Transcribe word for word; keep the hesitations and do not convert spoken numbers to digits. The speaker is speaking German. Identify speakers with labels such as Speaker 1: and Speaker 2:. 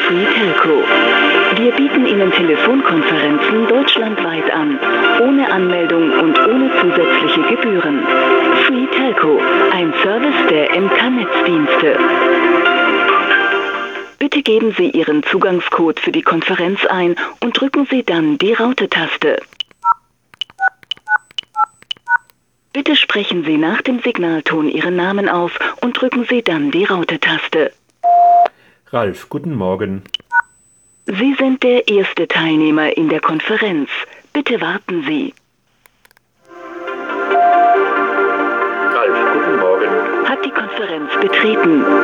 Speaker 1: Free Telco. Wir bieten Ihnen Telefonkonferenzen deutschlandweit an, ohne Anmeldung und ohne zusätzliche Gebühren. Free Telco, ein Service der M K-Netzdienste. Bitte geben Sie Ihren Zugangscode für die Konferenz ein und drücken Sie dann die Raute-Taste. Bitte sprechen Sie nach dem Signalton Ihren Namen auf und drücken Sie dann die Raute-Taste.
Speaker 2: Ralf, guten Morgen.
Speaker 1: Sie sind der erste Teilnehmer in der Konferenz. Bitte warten Sie.
Speaker 2: Ralf, guten Morgen.
Speaker 1: Hat die Konferenz betreten.